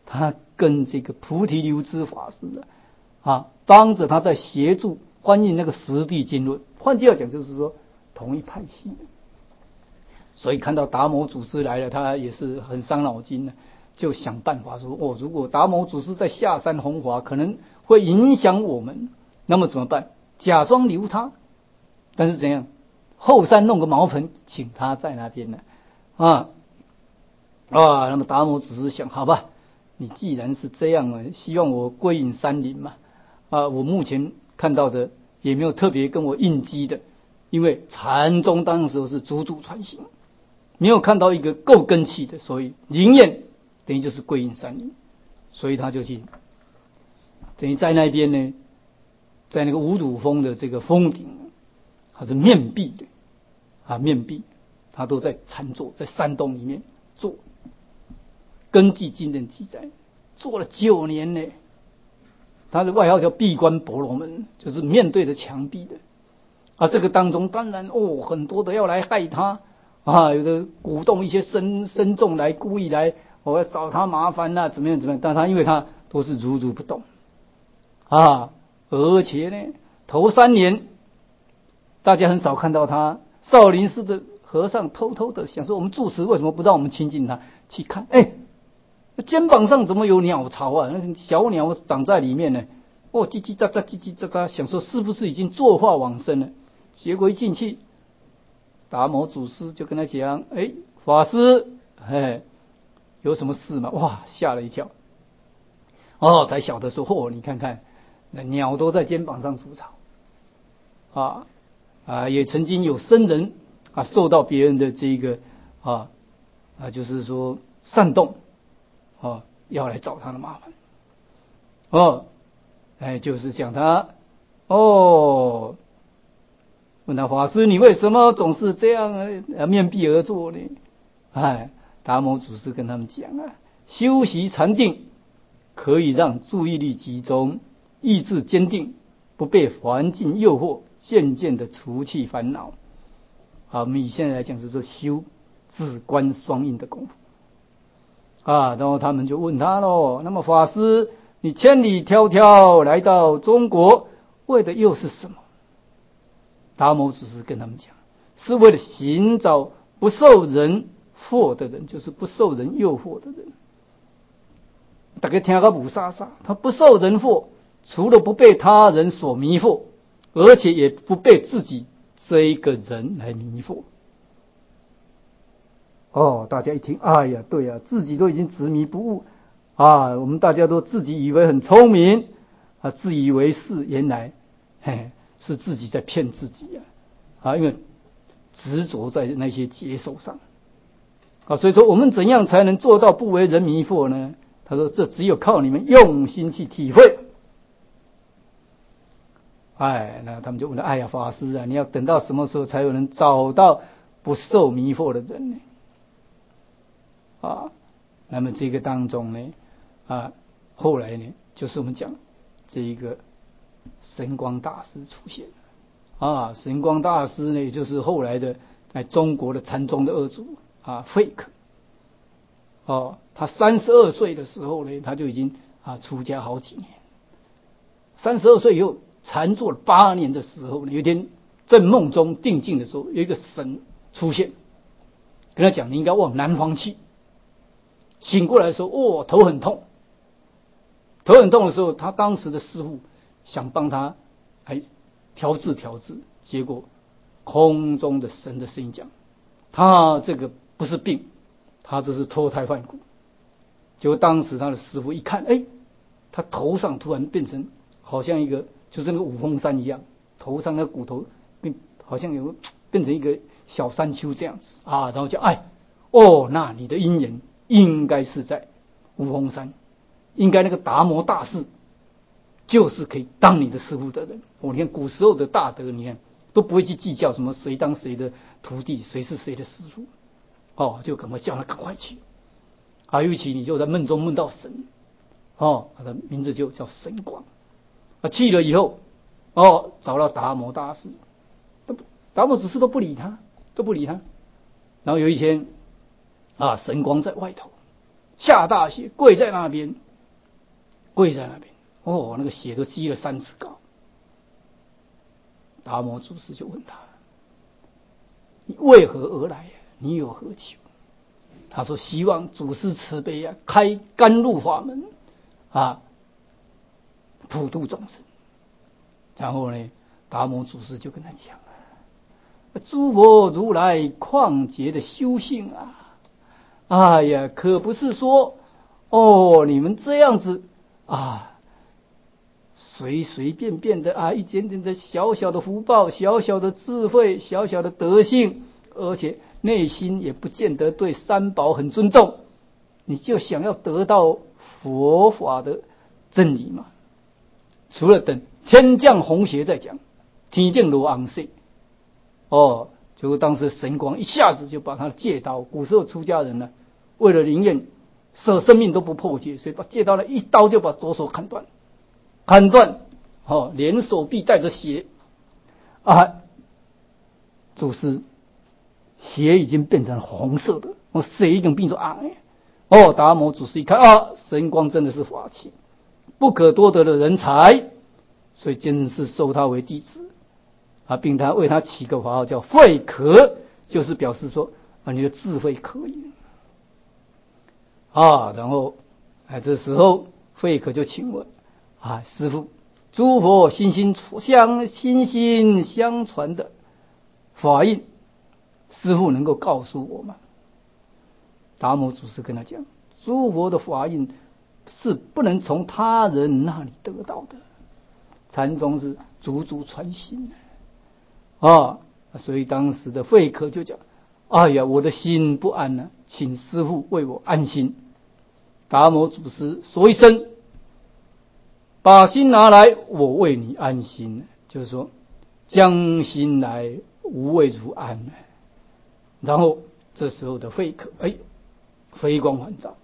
他跟这个菩提流支法师的啊，帮着他在协助翻译那个十地经论。换句话讲，就是说同一派系的。所以看到达摩祖师来了，他也是很伤脑筋的，就想办法说：哦，如果达摩祖师在下山弘法，可能会影响我们，那么怎么办？假装留他，但是怎样？后山弄个茅棚，请他在那边呢？啊啊！那么达摩祖师想，好吧，你既然是这样啊，希望我归隐山林嘛，啊，我目前看到的也没有特别跟我应激的，因为禅宗当时是祖祖传心。没有看到一个够根气的，所以灵验等于就是归隐山林，所以他就去，等于在那边呢，在那个五堵峰的这个峰顶，他是面壁的啊，面壁，他都在禅坐，在山洞里面坐。根据经典记载，坐了九年呢，他的外号叫闭关婆罗门，就是面对着墙壁的啊。这个当中当然哦，很多的要来害他。啊，有的鼓动一些僧僧众来，故意来，我、哦、要找他麻烦啦、啊，怎么样怎么样？但他因为他都是如如不动啊，而且呢，头三年大家很少看到他。少林寺的和尚偷偷的想说，我们住持为什么不让我们亲近他？去看，哎，肩膀上怎么有鸟巢啊？那小鸟长在里面呢。哦，叽叽喳喳，叽叽喳喳，想说是不是已经坐化往生了？结果一进去。达摩祖师就跟他讲：“哎，法师，哎，有什么事吗？”哇，吓了一跳。哦，才晓得说：“嚯、哦，你看看，那鸟都在肩膀上筑巢啊啊！也曾经有僧人啊，受到别人的这个啊啊，就是说煽动啊，要来找他的麻烦。哦，哎，就是讲他哦。”问他法师，你为什么总是这样啊面壁而坐呢？哎，达摩祖师跟他们讲啊，修习禅定可以让注意力集中，意志坚定，不被环境诱惑，渐渐的除去烦恼。好，我们以现在来讲就是修自观双运的功夫啊。然后他们就问他喽，那么法师，你千里迢迢来到中国，为的又是什么？达摩祖师跟他们讲，是为了寻找不受人惑的人，就是不受人诱惑的人。大家听个五沙沙，他不受人惑，除了不被他人所迷惑，而且也不被自己这一个人来迷惑。哦，大家一听，哎呀，对啊，自己都已经执迷不悟啊，我们大家都自己以为很聪明啊，自以为是，原来嘿。是自己在骗自己啊！啊，因为执着在那些结手上啊，所以说我们怎样才能做到不为人迷惑呢？他说：“这只有靠你们用心去体会。”哎，那他们就问了：“哎呀，法师啊，你要等到什么时候才有人找到不受迷惑的人呢？”啊，那么这个当中呢，啊，后来呢，就是我们讲这一个。神光大师出现啊，神光大师呢，也就是后来的在中国的禅宗的二祖啊，慧可。哦，他三十二岁的时候呢，他就已经啊出家好几年。三十二岁以后禅坐了八年的时候呢，有一天在梦中定静的时候，有一个神出现，跟他讲：“你应该往南方去。”醒过来的时候，哦，头很痛。头很痛的时候，他当时的师父。想帮他哎调治调治，结果空中的神的声音讲，他这个不是病，他这是脱胎换骨。结果当时他的师父一看，哎，他头上突然变成好像一个就是那个五峰山一样，头上那骨头变好像有变成一个小山丘这样子啊，然后就哎哦，那你的因缘应该是在五峰山，应该那个达摩大士。就是可以当你的师父的人。我、哦、你看古时候的大德，你看都不会去计较什么谁当谁的徒弟，谁是谁的师父，哦，就赶快叫他赶快去。啊，尤其你就在梦中梦到神，哦，他的名字就叫神光。啊，去了以后，哦，找到达摩大师，达摩祖师都不理他，都不理他。然后有一天，啊，神光在外头， 下大雪，跪在那边，跪在那边，哦，那个血都积了三尺高。达摩祖师就问他：“你为何而来呀？你有何求？”他说：“希望祖师慈悲啊，开甘露法门啊，普度众生。”然后呢，达摩祖师就跟他讲：“诸佛如来旷劫的修行啊，哎呀，可不是说哦，你们这样子啊，随随便便的啊，一点点的小小的福报、小小的智慧、小小的德性，而且内心也不见得对三宝很尊重，你就想要得到佛法的真理嘛？除了等天降红血再讲，天定罗昂塞。”哦，结果当时神光一下子就把他的戒刀，古时候出家人呢，为了灵验，舍生命都不破戒，所以把戒刀呢一刀就把左手砍断，砍断，哦，连手臂带着血，啊，祖师血已经变成红色的，哦，血已经变成啊，哦，达摩祖师一看啊，神光真的是法器，不可多得的人才，所以坚持收他为弟子。啊，并他为他起个法号叫慧可，就是表示说啊，你的智慧可以啊。然后，哎，这时候慧可就请问啊，师父，诸佛心心相心心相传的法印，师父能够告诉我吗？达摩祖师跟他讲，诸佛的法印是不能从他人那里得到的，禅宗是祖祖传心的。啊，所以当时的慧可就讲：“哎呀，我的心不安呢、啊，请师父为我安心。”达摩祖师说一声：“把心拿来，我为你安心。”就是说，将心来，无畏如安。然后这时候的慧可，哎，飞光返照，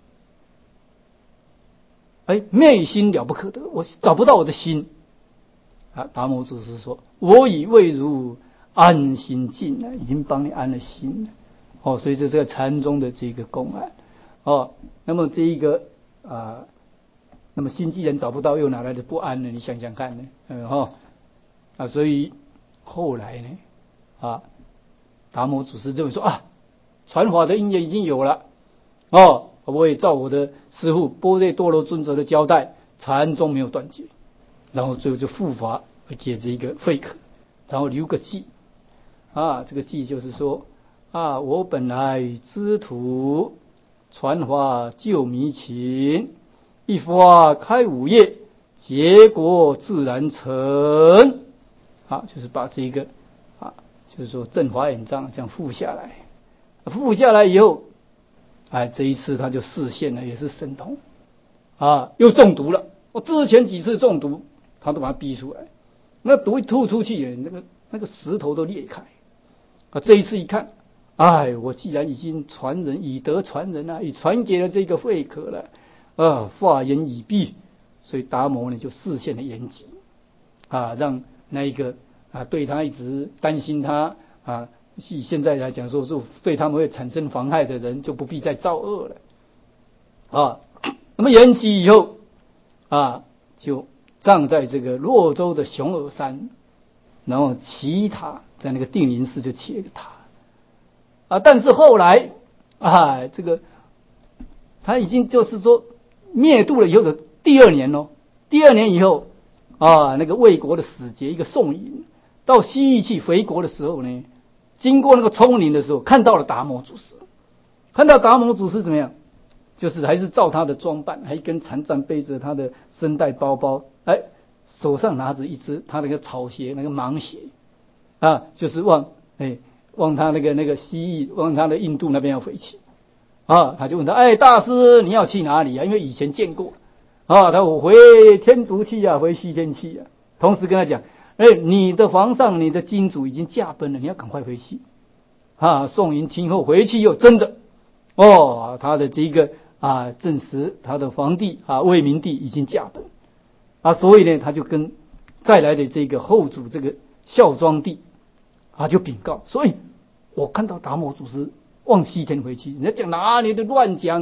哎，昧心了不可得，我找不到我的心。啊，达摩祖师说：“我以为如安心境了，已经帮你安了心了。”哦，所以这是个禅宗的这个公案。哦，那么这一个啊、呃，那么心既然找不到，又哪来的不安呢？你想想看呢？嗯哈、哦、啊，所以后来呢，啊，达摩祖师认为说啊，传法的因缘已经有了，哦，我也照我的师父般若多罗尊者的交代，禅宗没有断绝。然后最后就护法给这个慧可，然后留个记啊，这个记就是说啊，我本来知途传法救迷情，一花开五叶，结果自然成。啊，就是把这个啊，就是说正法眼藏这样附下来，附下来以后，哎，这一次他就示现了，也是神通啊，又中毒了。我之前几次中毒，他都把它逼出来，那毒一吐出去，那个那个石头都裂开。啊，这一次一看，哎，我既然已经传人，以德传人啊，已传给了这个慧可了，啊，法言已毕，所以达摩呢就示现了延吉，啊，让那一个啊对他一直担心他啊，以现在来讲说是对他们会产生妨害的人，就不必再造恶了。啊，那么延吉以后啊，就葬在这个洛州的熊耳山，然后其他在那个定林寺就起了个塔啊。但是后来啊，这个他已经就是说灭度了以后的第二年哦，第二年以后啊，那个魏国的使节一个宋尹到西域去回国的时候呢，经过那个丛林的时候，看到了达摩祖师，看到达摩祖师怎么样？就是还是照他的装扮，还一根禅杖背着他的身带包包，哎，手上拿着一只他那个草鞋，那个芒鞋，啊，就是往哎往他那个那个西域，往他的印度那边要回去，啊，他就问他，哎，大师你要去哪里啊？因为以前见过，啊，他说我回天竺去啊，回西天去啊。同时跟他讲，哎，你的皇上，你的金主已经驾崩了，你要赶快回去。啊，宋云听后回去又真的，哦，他的这个。啊，证实他的皇帝啊，魏明帝已经驾崩啊，所以呢，他就跟再来的这个后主这个孝庄帝啊，就禀告说：“哎，我看到达摩祖师往西天回去，人家讲哪里的乱讲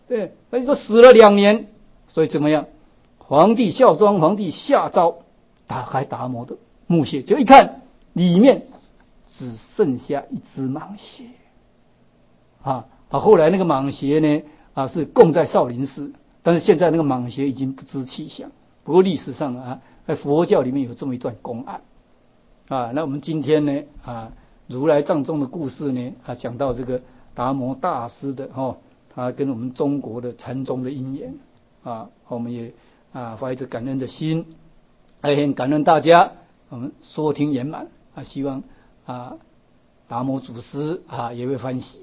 对，那就说死了两年，所以怎么样？皇帝孝庄皇帝下诏打开达摩的墓穴，就一看里面只剩下一只蟒蛇啊！啊，后来那个蟒蛇呢啊是供在少林寺，但是现在那个蟒蛇已经不知气象。不过历史上啊，在佛教里面有这么一段公案啊。那我们今天呢啊，如来藏宗的故事呢啊，讲到这个达摩大师的哦，他跟我们中国的禅宗的因缘啊，我们也啊怀着感恩的心，也很感恩大家，我们收听圆满啊，希望啊达摩祖师啊也会欢喜。